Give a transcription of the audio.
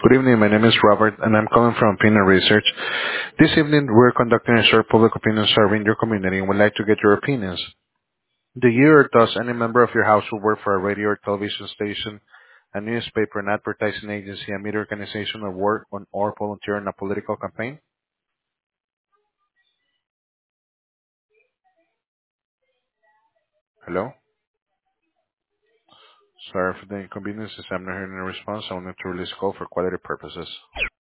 Good evening. My name is Robert, and I'm calling from Opinion Research. This evening, we're conducting a short public opinion survey in your community and would like to get your opinions. Do you or does any member of your household work for a radio or television station, a newspaper, an advertising agency, a media organization, or work on or volunteer in a political campaign? Hello? Sorry for the inconvenience. I'm not hearing a response. I wanted to release call for quality purposes.